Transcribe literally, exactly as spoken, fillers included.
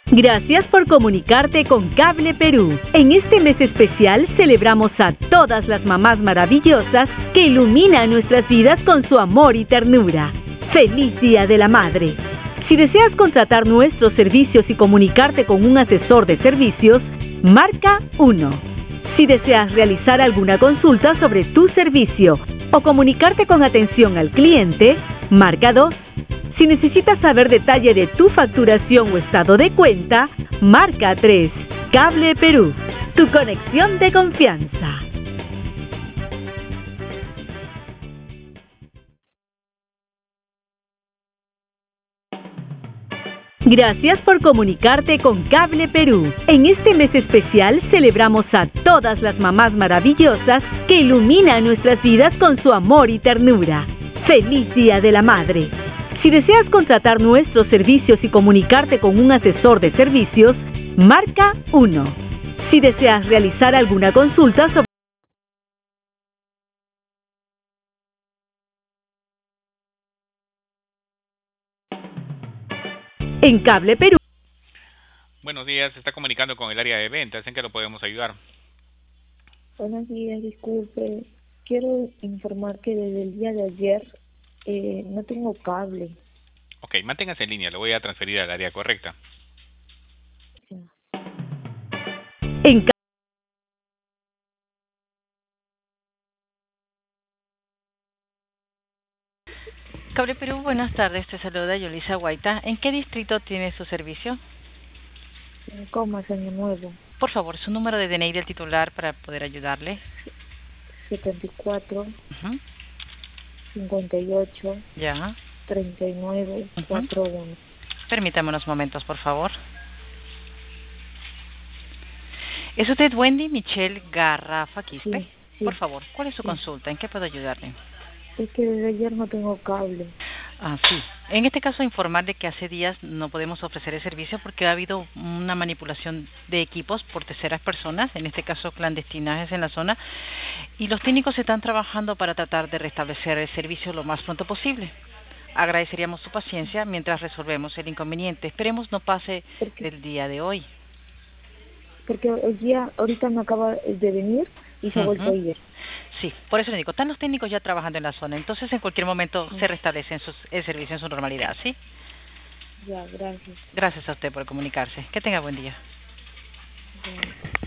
Gracias por comunicarte con Cable Perú. En este mes especial celebramos a todas las mamás maravillosas que iluminan nuestras vidas con su amor y ternura. ¡Feliz Día de la Madre! Si deseas contratar nuestros servicios y comunicarte con un asesor de servicios, marca uno. Si deseas realizar alguna consulta sobre tu servicio o comunicarte con atención al cliente, marca dos. Si necesitas saber detalle de tu facturación o estado de cuenta, marca tres. Cable Perú, tu conexión de confianza. Gracias por comunicarte con Cable Perú. En este mes especial celebramos a todas las mamás maravillosas que iluminan nuestras vidas con su amor y ternura. ¡Feliz Día de la Madre! Si deseas contratar nuestros servicios y comunicarte con un asesor de servicios, marca uno. Si deseas realizar alguna consulta sobre en Cable Perú. Buenos días, se está comunicando con el área de ventas, ¿en qué lo podemos ayudar? Buenos días, disculpe. Quiero informar que desde el día de ayer eh, no tengo cable. Ok, manténgase en línea, lo voy a transferir al área correcta. Sí. En Cable Perú, buenas tardes, te saluda Yolisa Guaita. ¿En qué distrito tiene su servicio? En Comas, Año Nuevo. Por favor, su número de D N I del titular para poder ayudarle. setenta y cuatro, Uh-huh. cincuenta y ocho, Ya. treinta y nueve, cuarenta y uno. Permítame unos momentos, por favor. ¿Es usted Wendy Michelle Garrafa Quispe? Sí, sí. Por favor, ¿cuál es su Sí. consulta? ¿En qué puedo ayudarle? Es que desde ayer no tengo cable. Ah, sí. En este caso, informarle que hace días no podemos ofrecer el servicio porque ha habido una manipulación de equipos por terceras personas, en este caso clandestinajes en la zona, y los técnicos están trabajando para tratar de restablecer el servicio lo más pronto posible. Agradeceríamos su paciencia mientras resolvemos el inconveniente. Esperemos no pase el día de hoy. Porque el día, ahorita me acaba de venir y se ha Uh-huh. vuelto a ir. Sí, por eso le digo, están los técnicos ya trabajando en la zona, entonces en cualquier momento uh-huh. se restablece en sus, el servicio en su normalidad, ¿sí? Ya, gracias. Gracias a usted por comunicarse. Que tenga buen día. Ya.